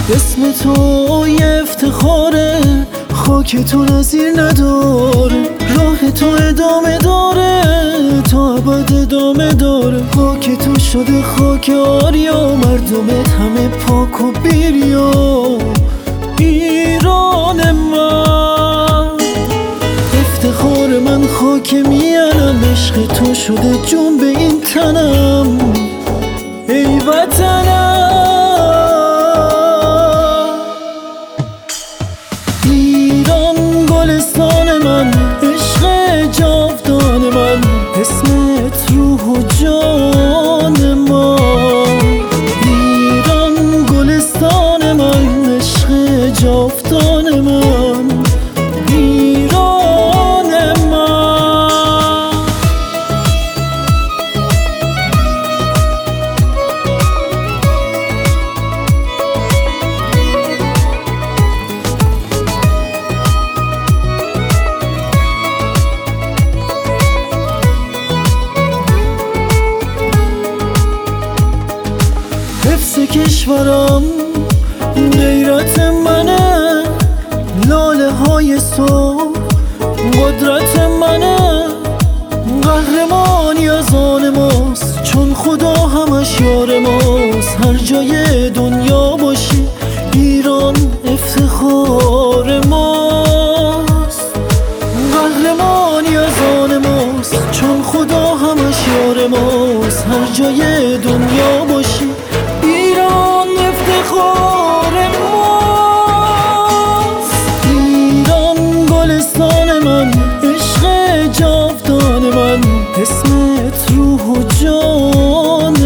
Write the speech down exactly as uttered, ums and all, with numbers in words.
اسم تو یه افتخاره، خاک تو نظیر نداره، راه تو ادامه داره، تا ابد ادامه داره. خاک تو شده خاک آریا، مردمت همه پاک و بیریا. ایران من افتخار من، خاک میانم، عشق تو شده جون به این تنم. ای وطنم ایران، گلستان من، عشق جاودان من، اسمت روح و جان ما. ایران گلستان من، عشق جاودان من، ایران من. حفظ کشورم غیرت منه، لاله های صبح قدرت منه. قهرمانی از آن ماست، چون خدا همش یار ماست. هر جای دنیا باشی ایران افتخار ماست. قهرمانی از آن ماست، چون خدا همش یار ماست. هر جای دنیا باشی ایران افتخار ماست. ایران گلستان من، عشق جاودان من، اسمت روح و جان